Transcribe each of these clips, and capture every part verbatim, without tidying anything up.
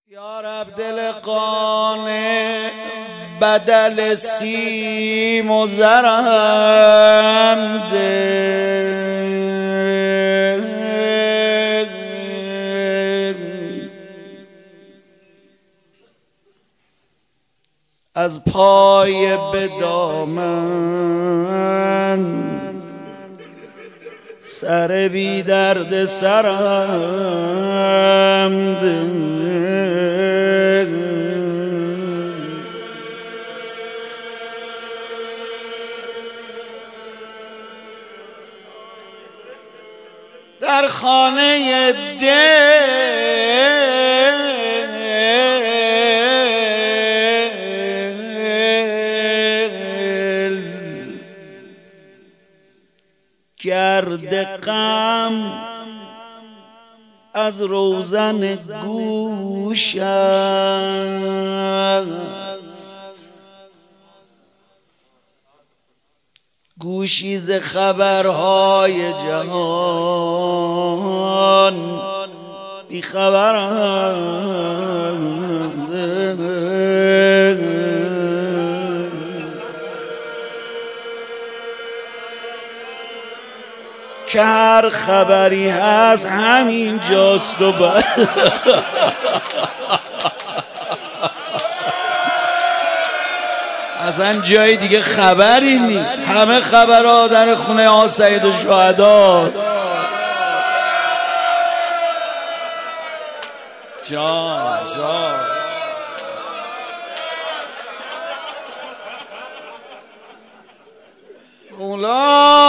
یا رب دل قانع بدل سیم و زرم ده، از پای به دامن سر بی درد سرم ده. در خانه دل گرد غم از روزن گوش است، گوشی ز خبرهای جهان بی خبرم، که هر خبری هست همین جاست و بعد اصلا جای دیگه خبری نیست، همه خبرها در خونه آقا سید الشهداست. جان جان مولا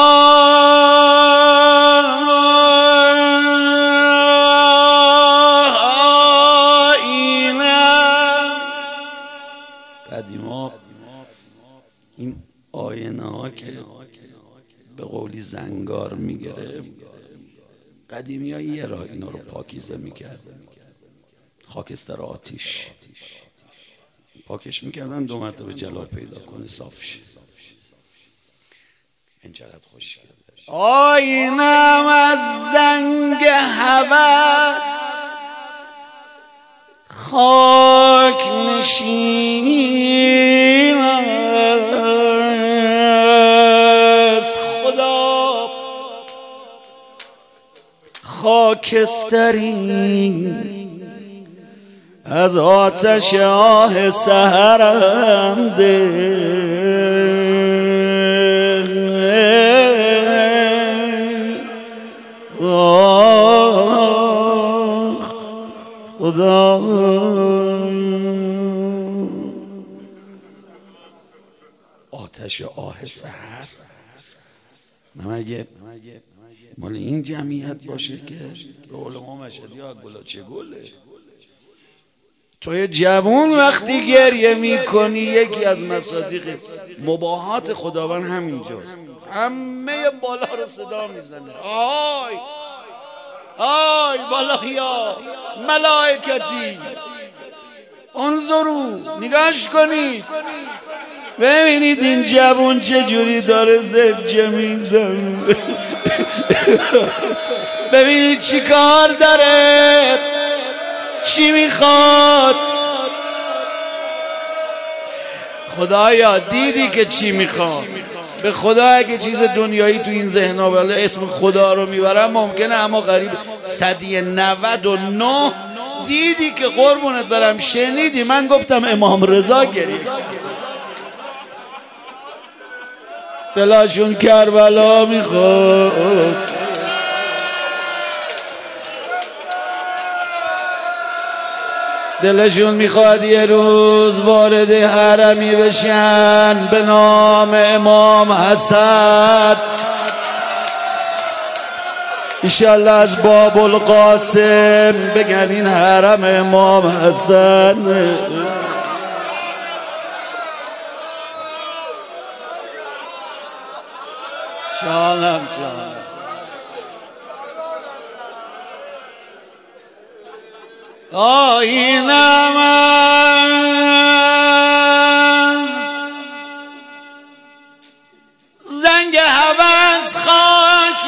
قدیما این آینه ها که به قولی زنگار میگرفت، قدیمی ها یه راه اینا رو پاکیزه میکردن، خاکستر آتیش پاکش میکردن، دو مرتبه جلال پیدا کنه صاف شه. این چقدر خوش کرده. آینم از زنگ هوس خاک نشین است، خدا خاکسترین از آتش آه سحرم ده. خدا آتش آه سحر نمگه مال این جمعیت باشه که به علما مشهدی ها گلا چه گله. توی جوون وقتی گریه میکنی، یکی از مصادیق مباحات خداوند همینجاست، همه بالا رو صدا میزنه، آی آی بالاییا ملائکتی انظرو، نگاش کنید ببینید این جوون چجوری داره زفجه میزنه، ببینید چی کار داره، چی میخواد. خدایا دیدی که چی میخواد. به خدا اگه چیز دنیایی تو این ذهنا بالا اسم خدا رو میبرم ممکنه، اما قریب صدی نود و نه دیدی که قربونت برم، شنیدی من گفتم امام رضا گریه، دلشون کربلا میخواد. دلشون میخواد یه روز وارد حرمی بشن به نام امام حسن، انشالله از باب القاسم بگن این حرم امام حسن. جانم جانم آینم از زنگ هوس خاک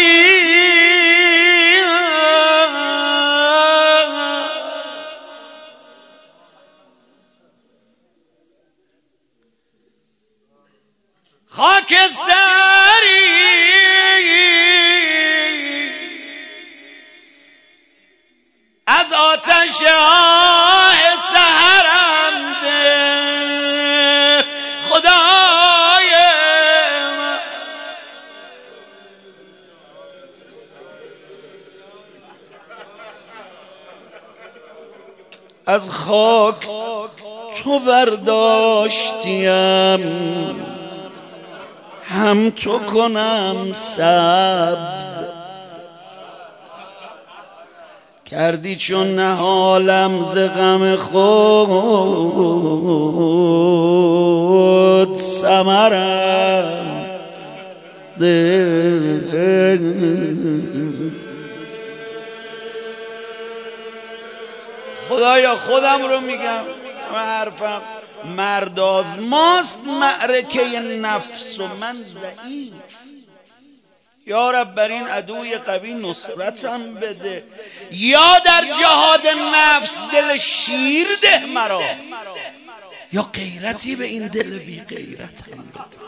نشین خاکستری از آتش آه سحرنده خدای من. از خاک تو برداشتیم هم تو کنم سبز کردی چون نهالم ز غم خود ثمرم ده. خدایا خودم رو میگم حرفم مردآزماست معرکه نفس و من ضعیف. یا رب بر این عدوی قوی نصرتم بده، یا در جهاد نفس دل شیر ده مرا، یا غیرتی به این دل بی غیرتم بده.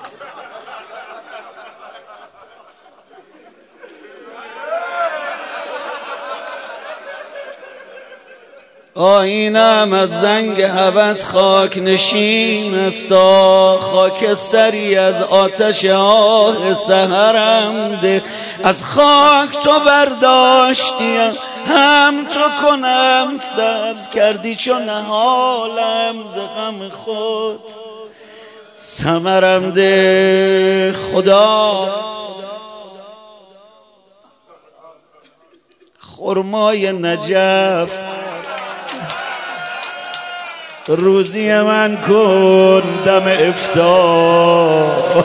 آینم از زنگ هوس خاک نشین است، خاکستری از آتش آه سحرم ده. از خاک تو برداشتیم هم تو کنم سبز کردی چون نهالم ز غم خود ثمرم ده. خدا خرمای نجف روزی من کن دم افطار.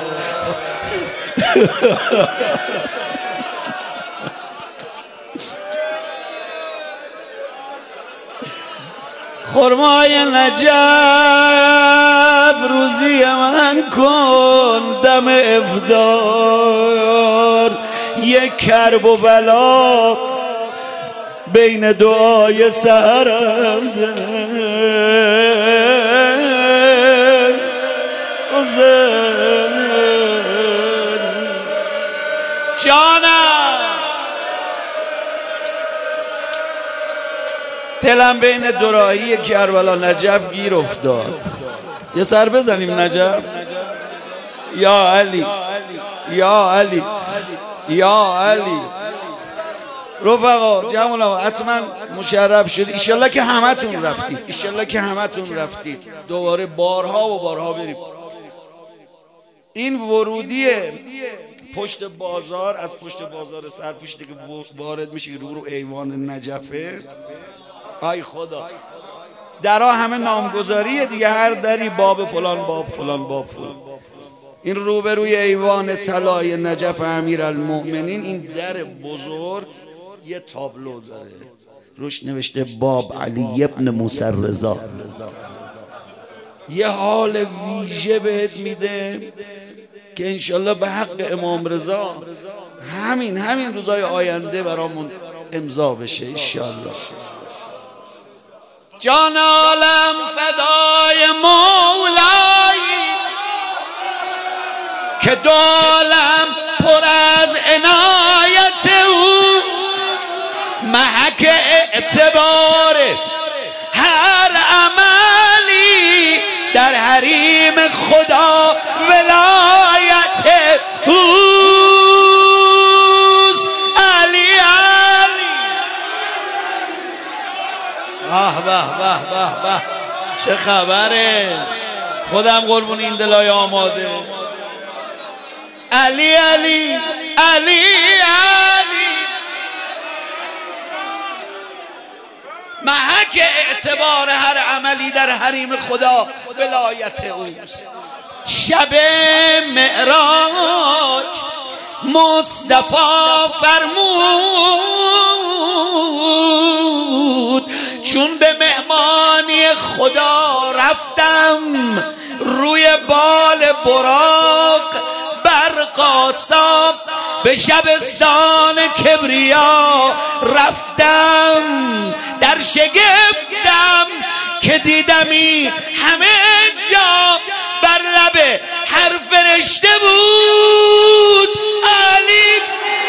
خرمای نجف روزی من کن دم افطار. یک کرب و بلا بین دعای سحرم جانم. دلم بین دوراهی کربلا نجف گیر افتاد. یه سر بزنیم نجف. یا علی یا علی یا علی. رفقا جمعنا حتما مشرف شد. ایشالله که همتون رفتید، ایشالله که همتون رفتید. دوباره بارها و بارها بریم. این ورودی پشت بازار، از پشت بازار سرپوشتی که وارد میشه رو رو ایوان نجفه. ای خدا درها همه نامگذاریه دیگه، هر دری باب فلان باب فلان باب فلان. این روبروی ایوان طلای نجف امیرالمؤمنین این در بزرگ یه تابلو داره روش نوشته باب علی ابن موسی رضا. یه حال ویژه بهت میده که انشالله به حق امام رضا همین همین روزای آینده برامون امضا بشه انشالله. جان عالم فدای مولایی که دو عالم پر از عنایت اوست، محک اعتبار هر عملی در حریم خدا ولایت اوست. علی علی. آه به به به به چه خبره. خودم قربون این دلای آماده. علی علی علی علی. محک اعتبار هر عملی در حریم خدا ولایت اوست. شب معراج مصطفی فرمود چون به مهمانی خدا رفتم روی بال براق برقاسا به شبستان کبریا رفتم در شگفتم که دیدمی همه جا بر لب هر فرشته بود علی.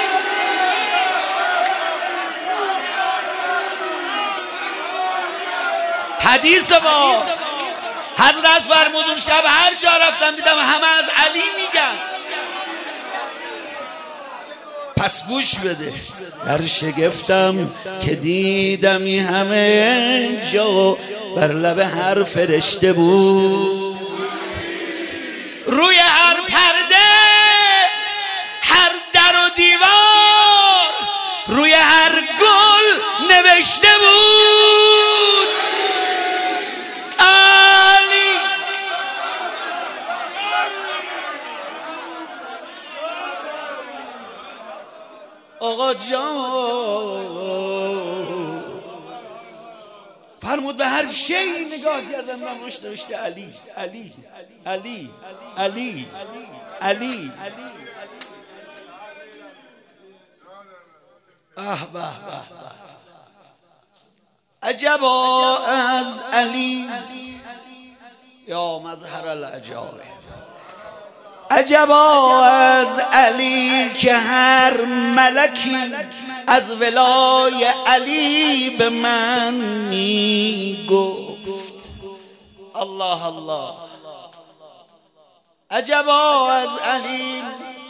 حدیث با حضرت فرمودون شب هر جا رفتم دیدم همه از علی میگن. پس گوش بده، در شگفتم که دیدم این همه جا بر لب هر فرشته بود، روی هر پرده، هر در و دیوار، روی هر گل نوشته بود علی. آقا جان فرمود به هر شیء نگاه کردم من روش نوشته علی علی علی علی علی. اه به به عجبا از علی یا مظهر العجاب، عجبا از علی که هر ملکی از ولای علی به من می گفت. الله الله. عجبا از علی،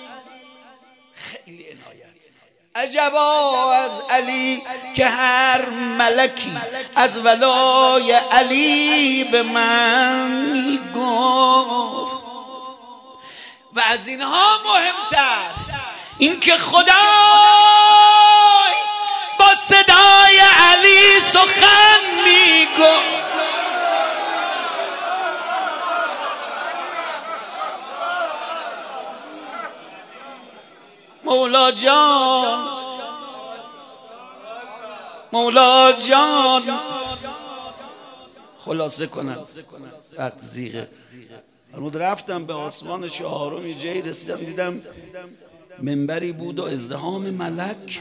خیلی عنایت. عجبا از علی که هر ملکی از ولای علی به من می گفت. و از اینها مهمتر این که خدای با صدای علی سخن میگفت. مولا جان مولا جان خلاصه کنم وقت زیغه. فرمود رفتم به آسمان چهارم، یه جایی رسیدم دیدم منبری بود و ازدحام ملک.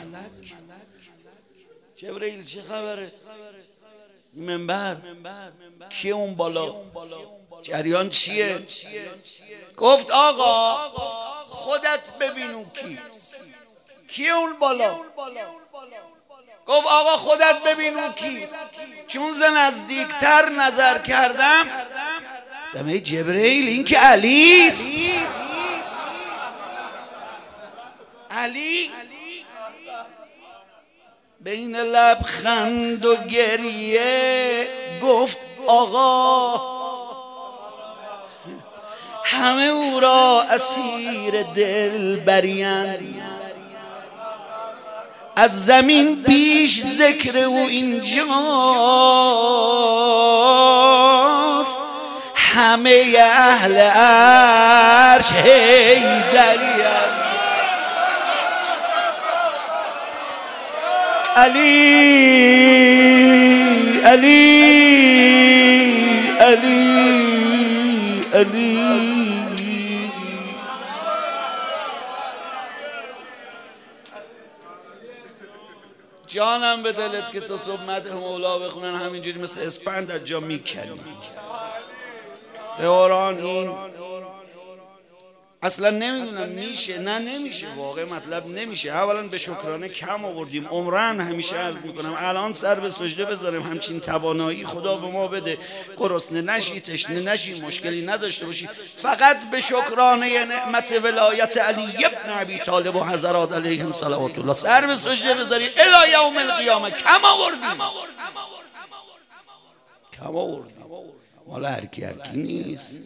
جبرئیل چه خبره؟ منبر کیه اون بالا؟ جریان چیه؟ گفت آقا خودت ببینو کیست. کیه اون بالا؟ گفت آقا خودت ببینو کیست. چون ز نزدیکتر نظر کردم دمه جبرئیل این که علیست. علی بین لبخند و گریه گفت آقا همه او را اسیر دل بریم، از زمین بیش ذکر او اینجاست، همه اهل عرش حیدری است. علی علی علی علی. جانم به دلت که تا صبح مدح مولا بخونن همینجوری مثل اسپند از جا میکنی. قرآن این اصلا نمیدونم میشه نه نمیشه، واقع مطلب نمیشه. اولا به شکرانه کم آوردیم، عمرن همیشه عرض میکنم الان سر به سجده بذاریم همچین توانایی خدا به ما بده، گرسنه نشی تشنه نشی مشکلی نداشته باشی، فقط به شکرانه نعمت ولایت علی ابن ابی طالب و حضرات علیهم صلوات الله سر به سجده بذاری الی یوم القیامه. کم آوردیم کم آوردیم مال هرکی هرکی نیست.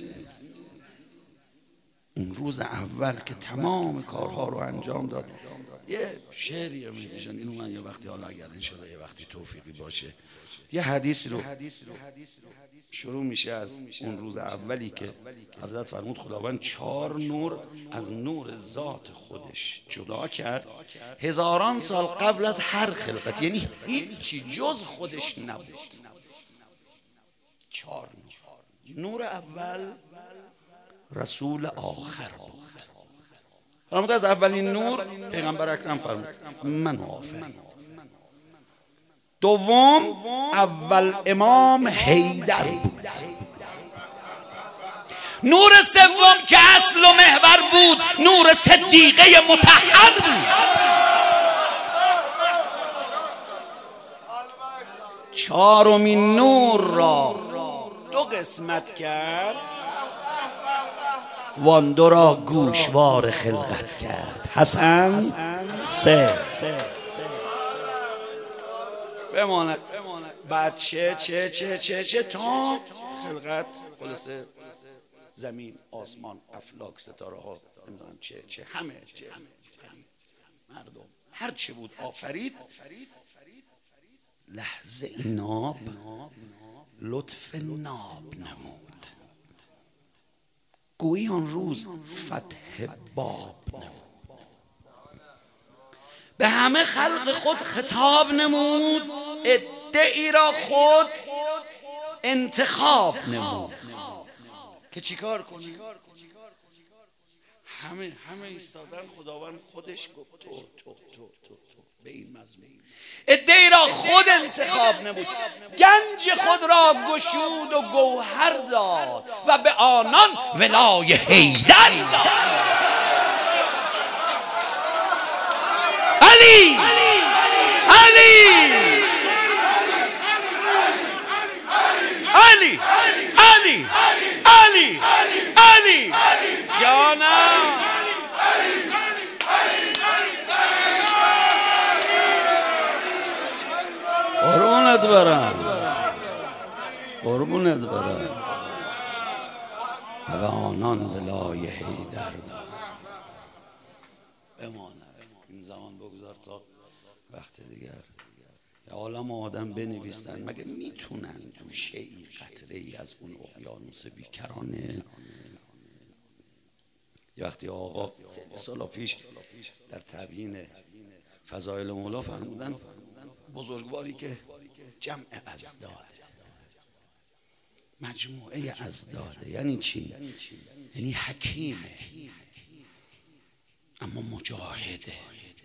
اون روز اول که تمام کارها رو انجام داد یه شعری رو میگن اینو من یه وقتی حالا اگر انشاءالله یه وقتی توفیقی باشه یه حدیث رو شروع میشه از اون روز اولی که حضرت فرمود خداوند چهار نور از نور ذات خودش جدا کرد هزاران سال قبل از هر خلقت، یعنی هیچی جز خودش نبود. چهار نور. نور اول رسول آخر بود. فرمود از اولین نور پیغمبر اکرم فرمود من آفرین. دوم اول امام حیدر بود. نور سوم که اصل و محور بود نور صدیقه مطهر بود. چهارمین نور را دو قسمت کرد، وان دو را گوشوار خلقت کرد. حسن سه بماند بچه چه چه چه چه تا خلقت خلاصه زمین، آسمان، افلاک، ستاره ها، نمیدونم چه چه همه چه مردم هر چه بود آفرید. لحظه ناب لطف ناب نمود، گویی آن روز فتح باب نمود، به همه خلق خود خطاب نمود، ادعی را خود انتخاب نمود که چیکار کنی؟ همه همه ایستادن، خداوند خودش گفت تو تو تو تو تو به این مضمون. ادعی را خود انتخاب نمود، گنج خود را گشود و گوهر داد و به آنان ولای حیدر داد. علی علی علی علی علی علی جانم قربونت برم قربونت برم و به آنان ولای حیدر داد. بماند این زمان بگذار تا وقت دیگر. یا عالم آدم بنویسن، مگه میتونن گوشه ای قطره ای از اون اقیانوس بیکرانه؟ یه وقتی آقا سالا پیش در تبیین فضائل مولا فرمودن بزرگواری که جمع ازداده، مجموعه ازداده. یعنی چی؟ یعنی حکیمه اما مجاهده،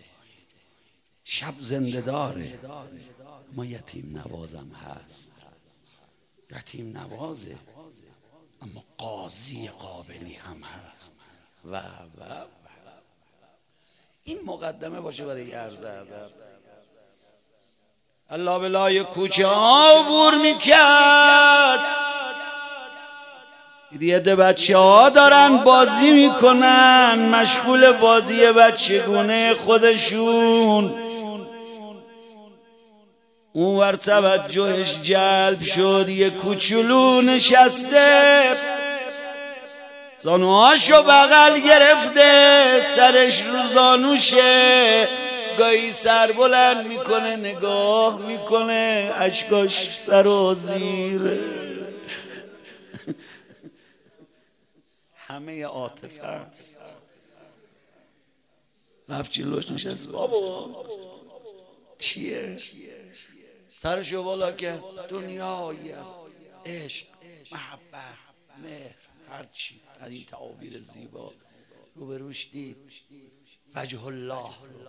شب زنده داره ما یتیم نوازم هست، یتیم نوازه اما قاضی قابلی هم هست و و این مقدمه باشه برای عرض ادب. الله بلای کوچه ها عبور میکرد، دیدی یه ده بچه ها دارن بازی میکنن، مشغول بازی بچگونه خودشون. اون ور توجهش جلب شد، یه کوچولو نشسته زانوهاشو بغل گرفته، سرش رو زانوشه، گاهی سر بلند میکنه نگاه میکنه، اشکاش سر و زیره، همه عاطفه است. رفت جلوش نشست، بابا چیه؟ سرشو بالا کرد، دنیایی از عشق، محبت، مهر، هرچی از این تعابیر زیبا روبروش دید. وجه الله.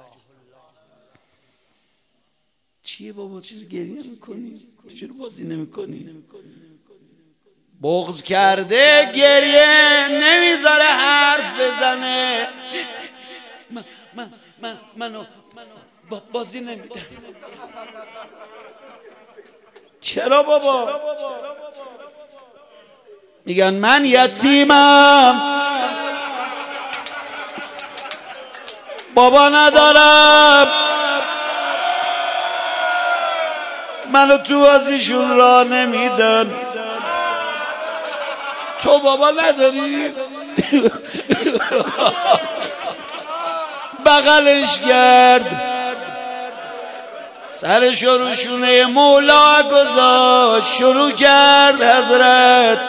چیه بابا؟ چرا گریه میکنی؟ چرا بازی نمیکنی؟ بغض کرده گریه نمیذاره حرف بزنه. من من من منو بازی نمیده. چرا بابا؟ میگن من یتیمم، بابا ندارم، منو تو بازیشون را نمیدن. تو بابا نداری؟ بغلش کرد، سرش رو شونه مولا گذاشت، شروع کرد حضرت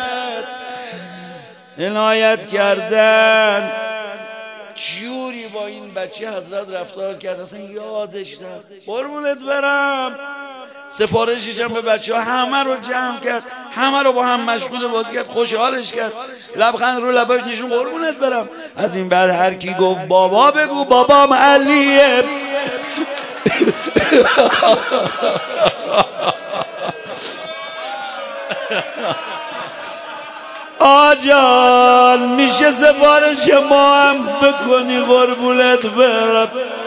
عنایت کردن. جوری با این بچه حضرت رفتار کرد اصلا یادش رفت. قربونت برم. سفارشش هم به بچه ها همه رو جمع کرد، همه رو با هم مشغول بازی کرد، خوشحالش کرد، لبخند رو لباش نشون. قربونت برم. از این بعد هر کی گفت بابا بگو بابام علیه. آجان میشه سفارش ما هم بکنی قربونت برم؟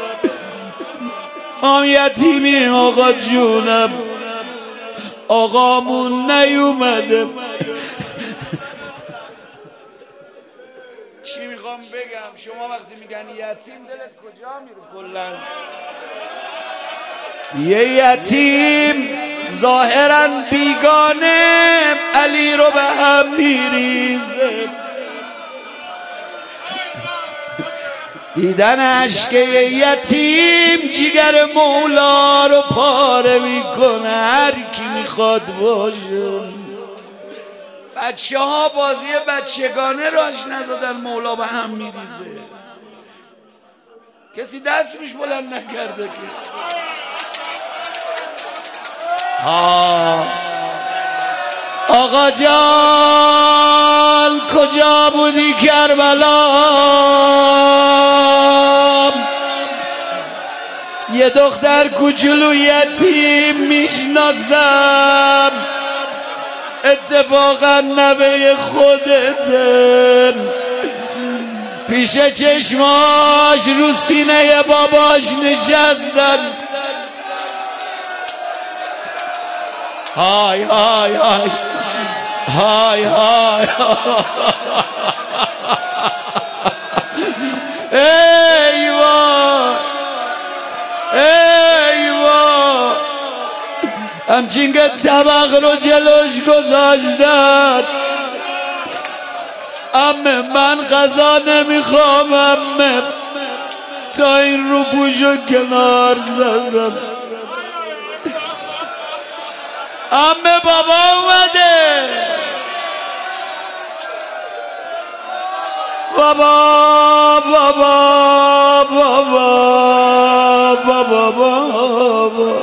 هم یتیمیم آقا جونم، آقامون نیومده. چی میخوام بگم؟ شما وقتی میگن یتیم دلت کجا میره کلن؟ یه یتیم ظاهرا بیگانه علی رو به هم میریزه. دیدن اشک یتیم جیگر مولا رو پاره میکنه. هر کی میخواد باشه. بچه ها بازی بچگانه راش نزدن، مولا به هم میریزه. کسی دست روش بلند نکرده که. ها آقا جان کجا بودی کربلا؟ یه دختر کوچولو یتیم میشناسم، اتفاقا نوه خودته. پیش چشماش رو سینه باباش نشستن. های های های های های ای وای ای وای، همچین که طبق رو جلوش گذاشتن. امه من غذا نمیخوام امه، تا این رو پوشو کنار زدم. امه بابا اومده، بابا بابا بابا بابا بابا.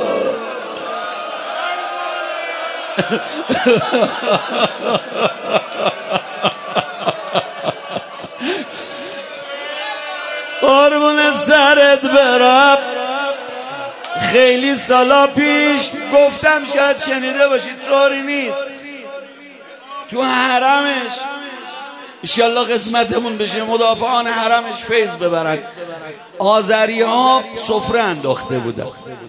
قربون سرت برم. خیلی سالا پیش گفتم، شاید شنیده باشید، طوری نیست، تو حرمش انشالله قسمتمون بشه مدافعان حرمش فیض ببرن. آذری ها سفره انداخته بودن،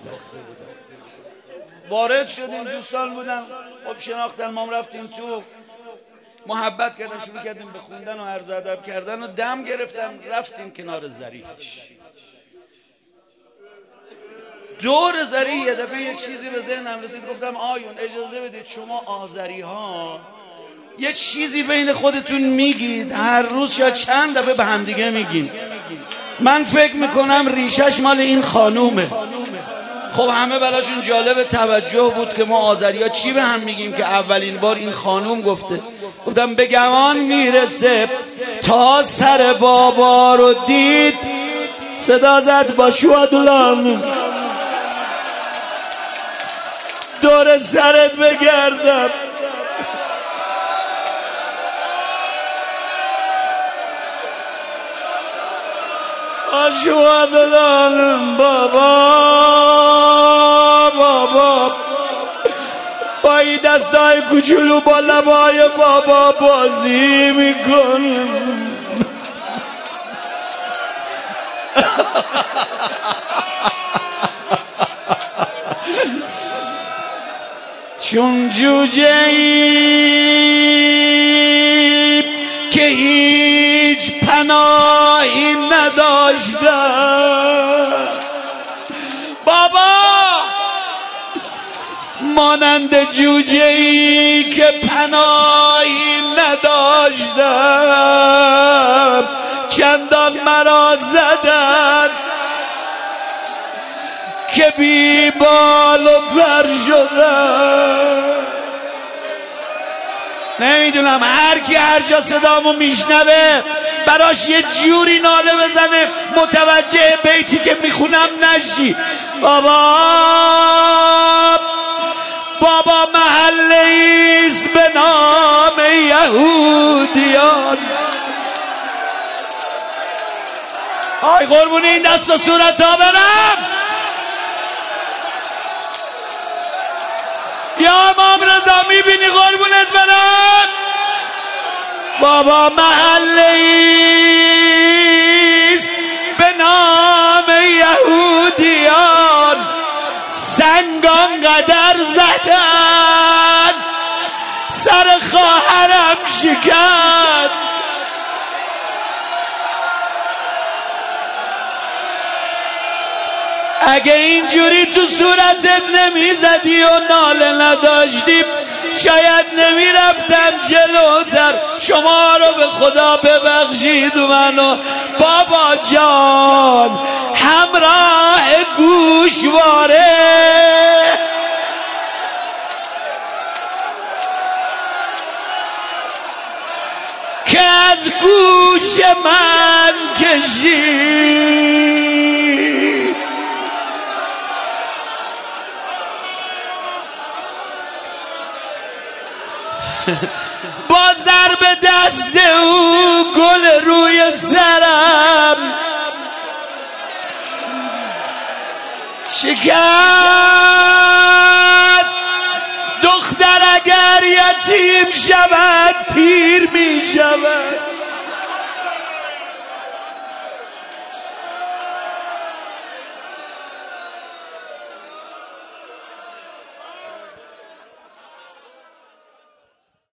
وارد شدیم، دوستان بودن، خب شناختن، ما رفتیم تو، محبت کردن، شروع کردیم به خوندن و عرض ادب کردن و دم گرفتم. رفتیم کنار زریحش، دور زریح یه دفعه یک چیزی به ذهنم رسید. گفتم آیون اجازه بدید، شما آذری ها یه چیزی بین خودتون میگید، هر روز یا چند دفعه به همدیگه میگین. من فکر میکنم ریشش مال این خانومه. خب همه بلاشون جالب توجه بود که ما آذری ها چی به هم میگیم که اولین بار این خانوم گفته. گفتم به گمان میرسه تا سر بابا رو دید صدا زد با شوادولان دور سرت بگردم. آشوادلانم بابا بابا، با این دستای کوچولو با لبای بابا بازی میکنم. چون جوجه ای که هیچ پناهی نداشتم، بابا مانند جوجه ای که پناهی نداشتم، چندان مرا زدن که بی بال و پر شدم. نمیدونم هر کی هر جا صدامو میشنوه براش یه جوری ناله بزنه متوجه بیتی که میخونم نشی. بابا بابا محله‌ایست به نام یهودیان. آی قربون این دست و صورت ها برم. یا امام رضا میبینی قربونت برم؟ بابا محلیست به نام یهودیان سنگان قدر زدن سر خواهرم شکست. اگه اینجوری تو صورتت نمیزدی و ناله نداشتیم شاید نمیرفتم جلوتر. شما رو به خدا ببخشید منو بابا جان همراه گوشواره که از گوش من کشید. با ضرب دست او گل روی سرم شکست. دختر اگر یتیم شود پیر می شود.